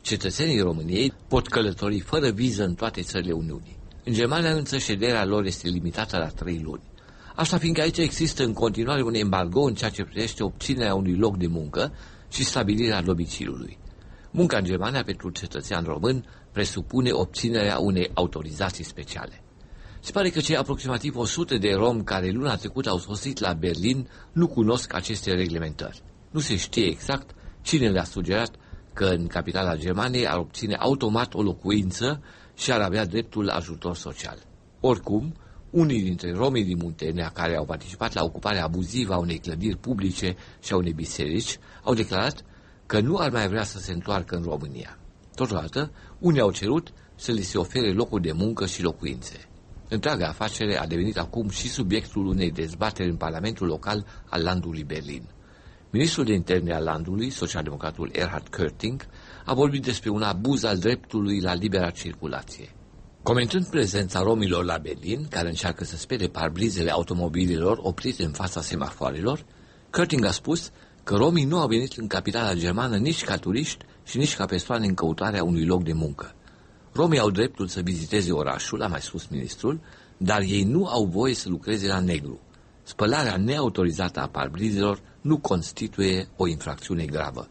Cetățenii României pot călători fără viză în toate țările Uniunii. În Germania însă șederea lor este limitată la 3 luni. Asta fiindcă aici există în continuare un embargo în ceea ce privește obținerea unui loc de muncă și stabilirea domiciliului. Munca în Germania pentru cetățean român presupune obținerea unei autorizații speciale. Se pare că cei aproximativ 100 de romi care luna trecută au sosit la Berlin nu cunosc aceste reglementări. Nu se știe exact cine le-a sugerat că în capitala Germaniei ar obține automat o locuință și ar avea dreptul la ajutor social. Oricum, unii dintre romii din Muntenia care au participat la ocuparea abuzivă a unei clădiri publice și a unei biserici au declarat că nu ar mai vrea să se întoarcă în România. Totodată, unii au cerut să li se ofere locuri de muncă și locuințe. Întreaga afacere a devenit acum și subiectul unei dezbateri în Parlamentul local al landului Berlin. Ministrul de interne al landului, socialdemocratul Erhard Körting, a vorbit despre un abuz al dreptului la libera circulație. Comentând prezența romilor la Berlin, care încearcă să spere parbrizele automobililor oprite în fața semafoarelor, Körting a spus că romii nu au venit în capitala germană nici ca turiști și nici ca persoane în căutarea unui loc de muncă. Romii au dreptul să viziteze orașul, a mai spus ministrul, dar ei nu au voie să lucreze la negru. Spălarea neautorizată a parbrizelor nu constituie o infracțiune gravă.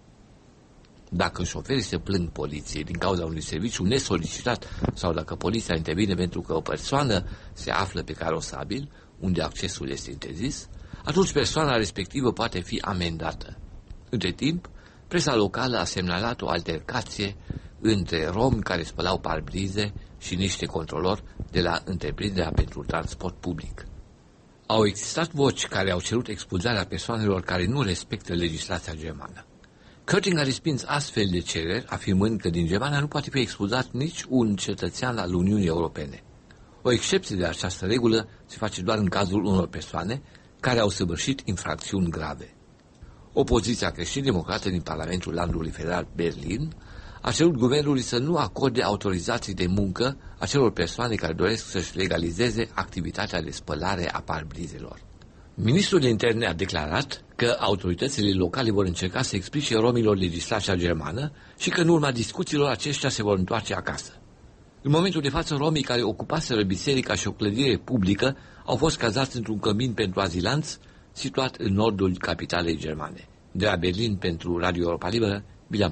Dacă șoferii se plâng poliției din cauza unui serviciu nesolicitat sau dacă poliția intervine pentru că o persoană se află pe carosabil, unde accesul este interzis, atunci persoana respectivă poate fi amendată. Între timp, presa locală a semnalat o altercație între romi care spălau parbrize și niște controlori de la întreprinderea pentru transport public. Au existat voci care au cerut expulzarea persoanelor care nu respectă legislația germană. Körting a respins astfel de cereri, afirmând că din Germania nu poate fi expulzat nici un cetățean al Uniunii Europene. O excepție de această regulă se face doar în cazul unor persoane care au săvârșit infracțiuni grave. Opoziția creștin-democrată din Parlamentul Landului Federal Berlin a cerut guvernului să nu acorde autorizații de muncă acelor persoane care doresc să-și legalizeze activitatea de spălare a parbrizelor. Ministrul de interne a declarat că autoritățile locale vor încerca să explice romilor legislația germană și că în urma discuțiilor aceștia se vor întoarce acasă. În momentul de față, romii care ocupaseră biserica și o clădire publică au fost cazați într-un cămin pentru azilanți situat în nordul capitalei germane. De la Berlin pentru Radio Europa Liberă,